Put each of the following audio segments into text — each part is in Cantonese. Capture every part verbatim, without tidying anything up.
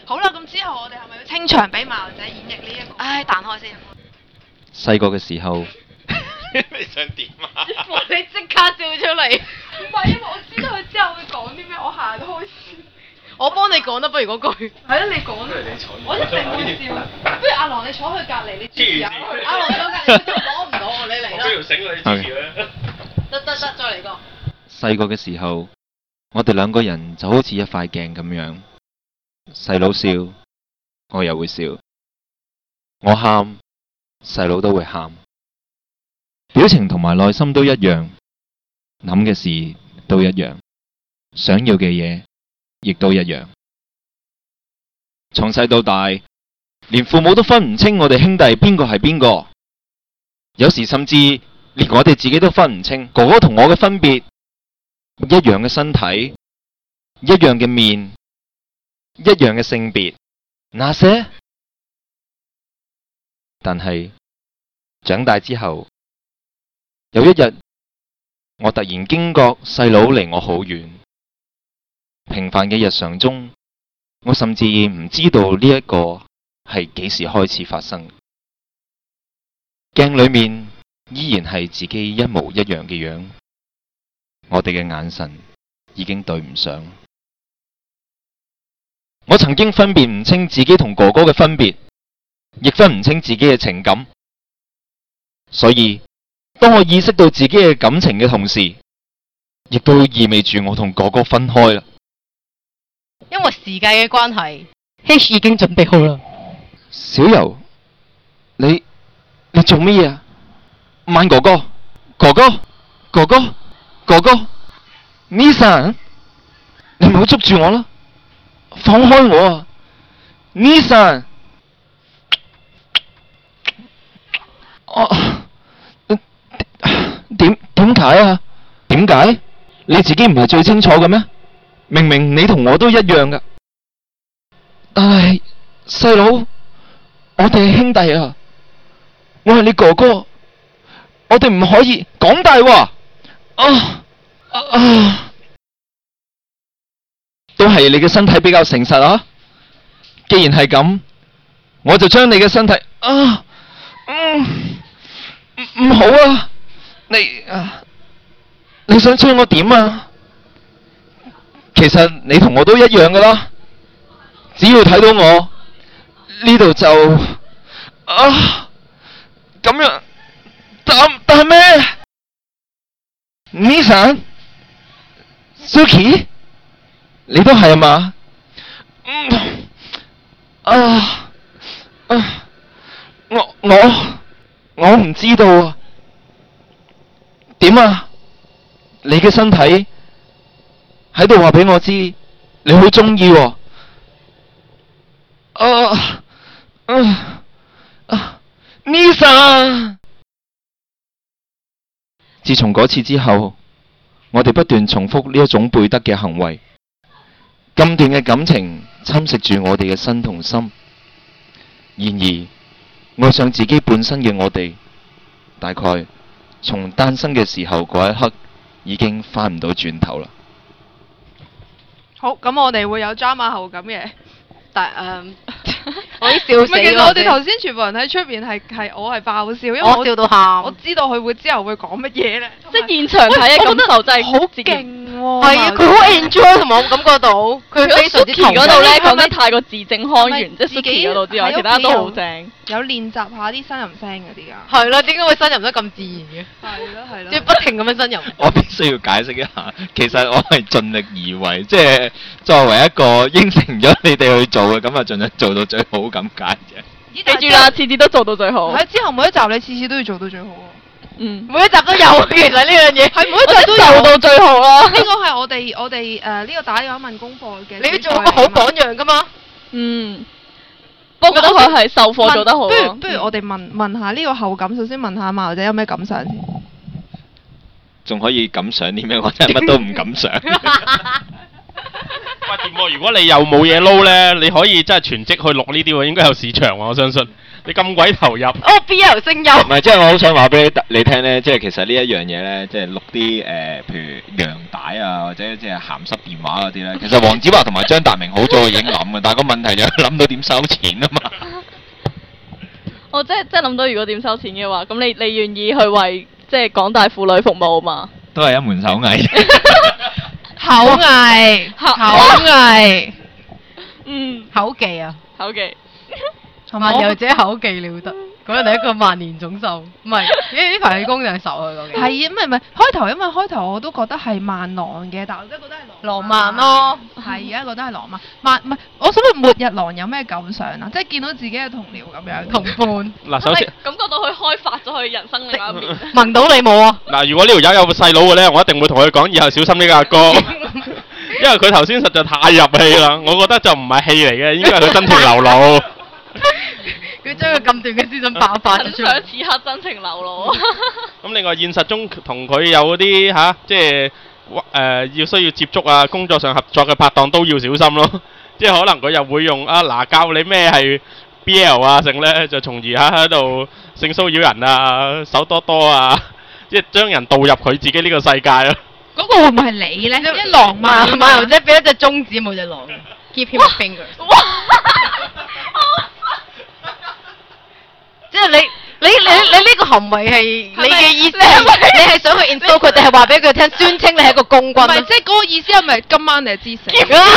好啦，咁之後我哋係咪要清場俾馬仔演繹呢一個？唉，彈開先。 細個嘅時候， 你想點啊？ 你即刻笑出嚟。唔係，因為我知道佢之後會講啲咩，我行開先。我幫你講得不如嗰句。係咯，你講。我一定會笑。不如阿郎你坐佢隔離，你支持下佢。阿郎坐隔離，佢攞唔到我，你嚟啦。 我俾條繩你支持佢。 得得得，再嚟個。 細個嘅時候，我哋兩個人就好似一塊鏡咁樣，細佬笑，我又會笑，我喊，細佬都會喊，表情同埋內心都一樣，諗嘅事都一樣，想要嘅嘢亦都一樣。從細到大，連父母都分唔清我哋兄弟邊個係邊個，有時甚至連我哋自己都分唔清哥哥同我嘅分別。一樣嘅身體，一樣嘅面，一樣嘅性別，那些？但係長大之後，有一日，我突然驚覺細佬離我好遠。平凡嘅日常中，我甚至唔知道呢一個係幾時開始發生。鏡裏面依然係自己一模一樣嘅樣。我哋嘅眼神已經對唔上。我曾經分辨唔清自己同哥哥嘅分別，亦分唔清自己嘅情感。所以，當我意識到自己嘅感情嘅同時，亦都意味住我同哥哥分開啦。 因為時間嘅關係 ，H 已經準備好啦。 小柔，你你做乜嘢啊？慢哥哥，哥哥，哥哥。哥哥 ，Nissan， 你唔好捉住我啦，放開我啊 ，Nissan， 啊，點點解啊？點解？你自己唔係最清楚嘅咩？明明你同我都一樣噶，但係細佬，我哋係兄弟啊，我係你哥哥，我哋唔可以講大話。啊啊啊！都係你嘅身體比較誠實啊！既然係咁，我就將你嘅身體啊，嗯，唔唔好啊！你啊，你想將我點啊？其實你同我都一樣噶啦，只要睇到我呢度就啊咁樣，但但係咩？Nissan、Suki， 你都係啊嘛？嗯啊啊！我我我唔知道啊。點啊？你嘅身體喺度話俾我知，你好中意喎。啊啊啊 ！Nissan。自從嗰次之後，我哋不斷重複呢一種背德嘅行為，咁段嘅感情侵蝕住我哋嘅身同心。然而，愛上自己本身嘅我哋，大概從誕生嘅時候嗰一刻，已經翻唔到轉頭啦。 好，咁我哋會有 drama 後感嘅，但誒， 我已經笑死唔係，其實啦我哋頭先全部人喺出邊係係我係爆笑，因為我笑到喊。 我知道佢會之後會講乜嘢咧， 即係現場睇嘅感受真係好勁喎。 係啊，佢好 enjoy 同埋我感覺到佢非常之投入。嗰度咧講得太過字正腔圓，即係 Suki 嗰度之外，其他都好正。 有練習下啲呻吟聲嗰啲啊。 係啦，點解會呻吟得咁自然嘅？ 係咯係咯。 即係不停咁樣呻吟。 我必須要解釋一下，其實我係盡力而為，即係作為一個應承咗你哋去做嘅，咁啊盡量做到最好咁解啫。 記住啦，次次都做到最好。 喺之後每一集你次次都要做到最好啊。 嗯，每一集都有，其實呢樣嘢係每一集都做到最好啦。 呢個係我哋我哋誒呢個打電話問功課嘅。 你要做個好榜樣噶嘛？嗯，不過覺得佢係授課做得好。 不如不如我哋問問下呢個後感，首先問下馬仔有咩感想先。 仲可以感想啲咩？我真係乜都唔敢想。 喂，點喎？如果你又冇嘢撈咧，你可以真係全職去錄呢啲喎，應該有市場喎，我相信。你咁鬼投入。 哦 B L 聲優。 唔係，即係我好想話俾你你聽咧，即係其實呢一樣嘢咧，即係錄啲誒，譬如羊帶啊，或者即係鹹濕電話嗰啲咧，其實黃子華同埋張達明好早已經諗嘅，但係個問題就係諗到點收錢啊嘛。 我即係即係諗到，如果點收錢嘅話，咁你你願意去為即係廣大婦女服務嘛？ 都係一門手藝。 口藝，口藝， 嗯， 口技啊， 口技。 萬有者口技了得，嗰人係一個萬年總壽，唔係，呢呢排氣功定係受佢究竟？ 係啊，唔係唔係，開頭因為開頭我都覺得係慢狼嘅，但係我真係覺得係浪漫咯。 係而家覺得係浪漫，慢唔係，我想問末日狼有咩感想啊？即係見到自己嘅同僚咁樣同伴。 嗱，首先感覺到佢開發咗佢人生另一面。 聞到你冇啊？ 嗱，如果呢條友有個細佬嘅咧，我一定會同佢講，以後小心呢個阿哥，因為佢頭先實在太入戲啦，我覺得就唔係戲嚟嘅，應該係佢真情流露。 佢將佢咁短嘅思想爆發咗出嚟。 想此刻真情流露。 咁另外現實中同佢有嗰啲嚇，即係誒要需要接觸啊，工作上合作嘅拍檔都要小心咯。即係可能佢又會用啊嗱教你咩係 B L 啊，剩咧就從而喺喺度性騷擾人啊，手多多啊，即係將人導入佢自己呢個世界咯。 嗰個會唔會係你咧？一狼嘛， 馬牛仔俾一隻中指冇隻狼 ，give him a finger。即係你你你你呢個行為係你嘅意思係你係想去 insult 佢，定係話俾佢聽宣稱你係一個公軍？ 唔係，即係嗰個意思係咪今晚你係知死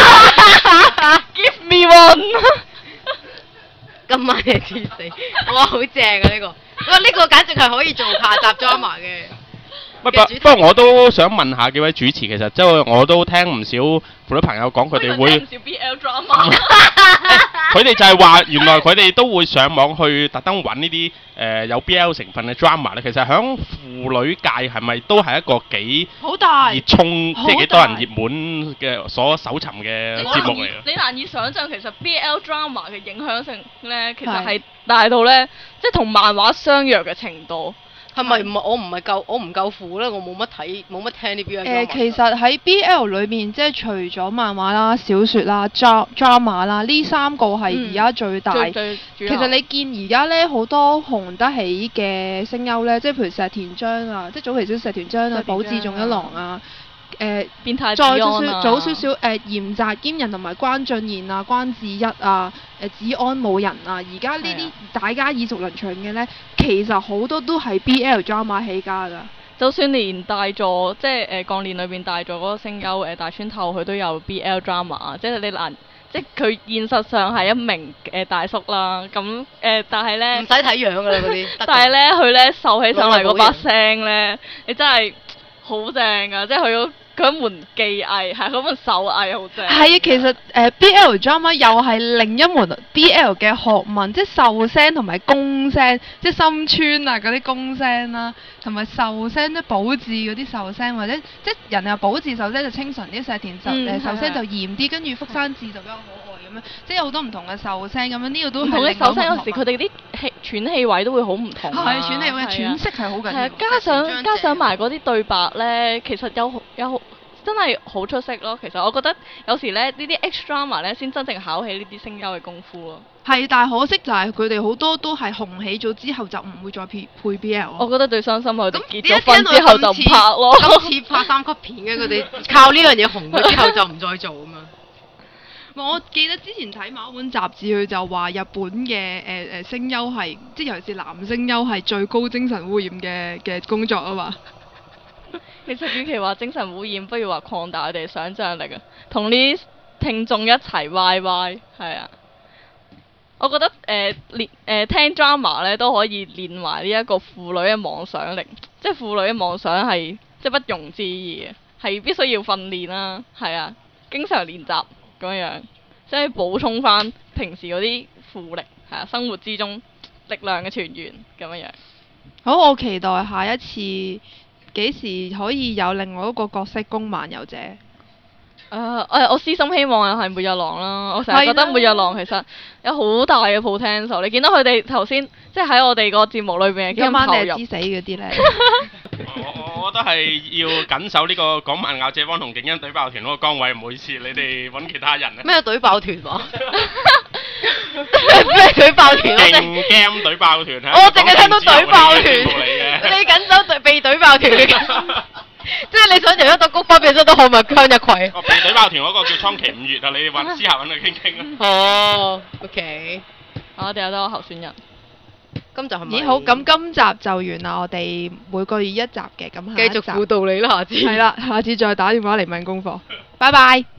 ？Give me one。 今晚你係知死，哇，好正啊呢個！哇，呢個簡直係可以做下集 drama 嘅。 不不不過我都想問下幾位主持，其實即係我都聽唔少婦女朋友講，佢哋會唔少 B L drama。 佢哋就係話，原來佢哋都會上網去特登揾呢啲誒有 B L 成分嘅 drama 咧。其實喺婦女界係咪都係一個幾好大熱衷，即係幾多人熱門嘅所搜尋嘅節目嚟嘅？ 你難以想像，其實 B L drama 嘅影響性咧，其實係大到咧，即係同漫畫相若嘅程度。 係咪唔係我唔係夠我唔夠苦咧？我冇乜睇冇乜聽啲 B L。 誒，其實喺 B L 裏面，即係除咗漫畫啦、小説啦、drama 啦，呢三個係而家最大。 最最主要。 其實你見而家咧好多紅得起嘅聲優咧，即係譬如石田彰啊，即係早期少石田彰啊、保志仲一郎啊。誒， 變態再少少早少少誒，嚴澤兼人同埋關俊賢啊、關智一啊、誒子安武人啊，而家呢啲大家耳熟能詳嘅咧，其實好多都係 B L drama 起家㗎。 就算連大座，即係誒鋼鍊裏邊大座嗰個聲優誒大川透，佢都有 B L drama 啊，即係你難，即係佢現實上係一名誒大叔啦，咁誒但係咧唔使睇樣㗎啦嗰啲， 但係咧佢咧瘦起上嚟嗰把聲咧，你真係好正㗎，即係佢佢一門技藝，係嗰門手藝好正。 係啊，其實誒、呃、B L drama 又係另一門 B L 嘅學問，即係受聲同埋攻聲，即係深川啊嗰啲攻聲啦，同埋受聲即係保志嗰啲受聲，或者即係人又保志受聲就清純啲，石田受誒受聲就嚴啲，跟住福山智就比較可愛咁樣，即係有好多唔同嘅受聲咁樣，呢個都係唔同嘅受聲，有時佢哋啲氣喘氣位都會好唔同。 係喘氣位，喘息係好緊要。 係啊，加上加上埋嗰啲對白咧，其實有有。真係好出色咯！其實我覺得有時咧呢啲 X drama 咧先真正考起呢啲聲優嘅功夫咯。 係，但係可惜就係佢哋好多都係紅起咗之後就唔會再配配 B L。 我覺得最傷心佢哋結咗婚之後就唔拍咯。 今次拍三級片嘅佢哋靠呢樣嘢紅咗之後就唔再做啊嘛。 我記得之前睇某本雜誌，佢就話日本嘅誒誒聲優係，即係尤其是男聲優係最高精神污染嘅嘅工作啊嘛。 其實與其話精神污染，不如話擴大我哋想像力啊，同啲聽眾一齊 Y Y 係啊。我覺得誒練誒聽 drama 咧都可以練埋呢一個婦女嘅妄想力，即係婦女嘅妄想係即係不容置疑嘅，係必須要訓練啦，係啊，經常練習咁樣，即係補充翻平時嗰啲婦力，係啊，生活之中力量嘅泉源咁樣。 好，我期待下一次。幾時可以有另外一個角色攻漫遊者？誒、 uh, 我我私心希望係末日狼啦，我成日覺得末日狼其實有好大嘅 potential。你見到佢哋頭先即係喺我哋個節目裏邊嘅幾咁投入。 今晚你係知死嗰啲咧。 我覺得係要緊守呢個港漫咬謝幫同警欣隊爆團嗰個崗位，唔好意思，你哋揾其他人啊。 咩隊爆團喎？咩隊爆團？ 勁 game 隊爆團係。 我淨係聽到隊爆團。 嚟嘅。 你緊守隊被隊爆團嘅。即係你想由一朵菊花變咗朵漢麥香日葵。 哦，被隊爆團嗰個叫倉崎五月啊，你揾私下揾佢傾傾啊。 哦 ，OK。 我哋有多個候選人。 今集係咪？ 咦好，咁今集就完啦，我哋每個月一集嘅，咁下一集繼續輔導你啦，下次。 係啦，下次再打電話嚟問功課。拜拜。